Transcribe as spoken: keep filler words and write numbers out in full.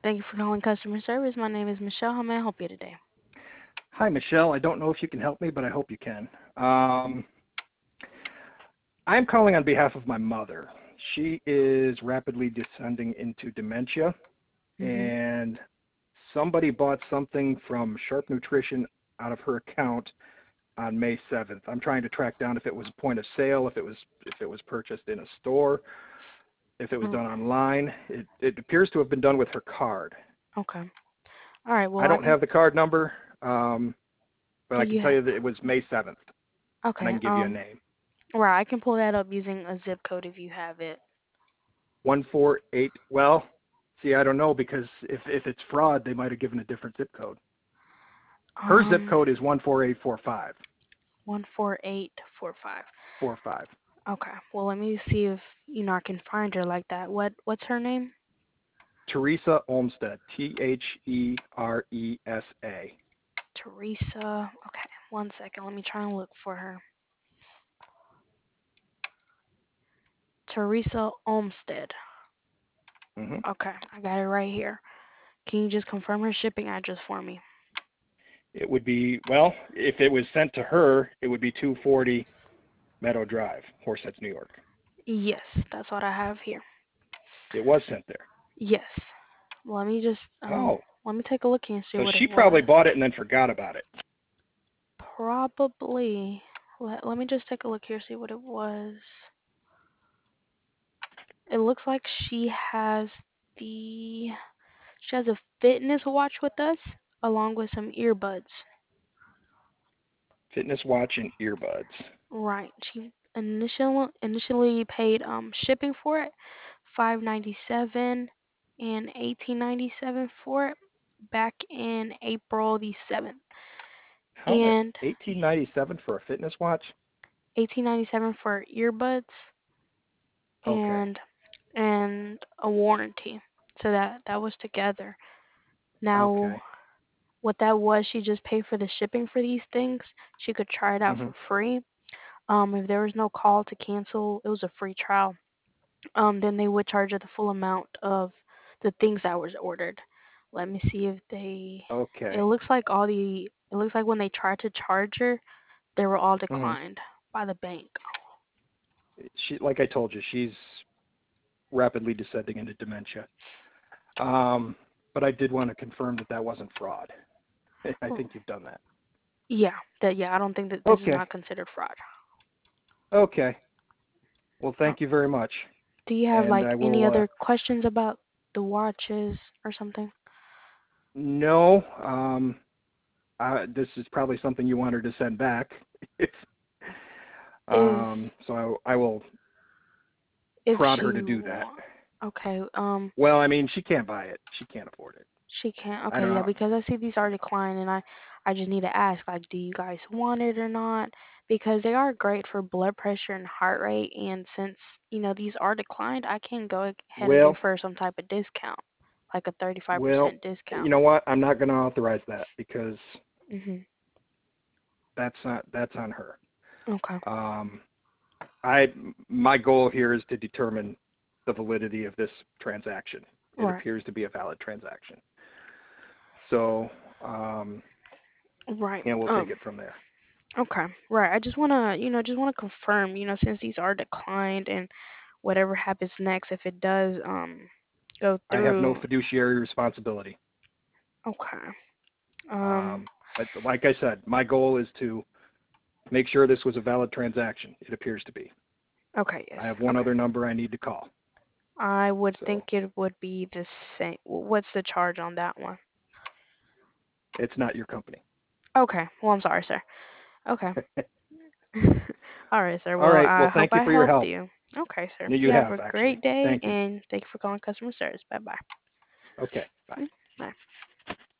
Thank you for calling customer service. My name is Michelle. How may I help you today? Hi, Michelle. I don't know if you can help me, but I hope you can. Um, I'm calling on behalf of my mother. She is rapidly descending into dementia, Mhm. and somebody bought something from Sharp Nutrition out of her account on May seventh. I'm trying to track down if it was a point of sale, if it was if it was purchased in a store, if it was Mm, done online. It, it appears to have been done with her card. Okay. All right. Well, I I don't can. have the card number, um, but Do I can you tell have? you that it was May seventh, and I Okay. can give you a Um. name. Right. I can pull that up using a zip code if you have it. One four eight. Well, see, I don't know because if if it's fraud, they might have given a different zip code. Her zip Um. code is one four eight four five. One four eight four five. Four five. Okay. Well, let me see if you know I can find her like that. What What's her name? Teresa Olmsted. T H E R E S A. Teresa. Okay. One second. Let me try and look for her. Teresa Olmsted. Mm-hmm. Okay. I got it right here. Can you just confirm her shipping address for me? It would be well, if it was sent to her, it would be two forty Meadow Drive, Horseheads, New York. Yes, that's what I have here. It was sent there. Yes. Let me just um Oh, let me take a look and see so what it she was. probably bought it and then forgot about it. Probably. Let let me just take a look here, see what it was. It looks like she has the she has a fitness watch with us along with some earbuds. Fitness watch and earbuds. Right. She initially initially paid um shipping for it, five ninety seven and eighteen ninety seven for it back in April the seventh. How much? And Eighteen ninety seven for a fitness watch? eighteen ninety seven for earbuds Okay. and and a warranty. So that that was together. Now Okay. what that was, she just paid for the shipping for these things. She could try it out Mhm. for free. Um, if there was no call to cancel, it was a free trial. Um, then they would charge her the full amount of the things that was ordered. Let me see if they. It Okay. looks like all the. It looks like when they tried to charge her, they were all Mhm. declined by the bank. She, like I told you, she's rapidly descending into dementia. Um, but I did want to confirm that that wasn't fraud. I Oh, think you've done that. yeah, that yeah. I don't think that this is Okay. not considered fraud. Okay. Well, Uh, thank you very much. do you have And like I any will. Uh, other questions about the watches or something? no. Um, uh, this is probably something you want her to send back. If um, so I, I will if prod she her to do that. wa- okay, um, Well, I mean, she can't buy it. She can't afford it. she can't. I Okay, don't yeah, know. because I see these are declined, and I I just need to ask, like, do you guys want it or not? Because they are great for blood pressure and heart rate, and since you know these are declined, I can go ahead and give Well, her some type of discount, like a thirty-five well, percent discount. you know what? I'm not going to authorize that because Mhm. that's not that's on her. Okay. Um, I my goal here is to determine the validity of this transaction. It Right. appears to be a valid transaction. So, um, Right. and we'll take Um. it from there. Okay. Right. I just wanna, you know, just wanna confirm, you know, since these are declined and whatever happens next, if it does um go I have no through. fiduciary responsibility. Okay. Um. Um, but like I said, my goal is to make sure this was a valid transaction. It appears to be. Okay. Yes. I have one Okay. other number I need to call. I would So think it would be the same. What's the charge on that one? it's not your company. Okay. Well, I'm sorry, sir. Okay. All right, sir. All Well, right. I Well, hope thank you I for your helped help. you. Okay, sir. No, you You have have a actually. great day, Thank you. and thank you for calling customer service. Bye bye. Okay. Bye. Bye.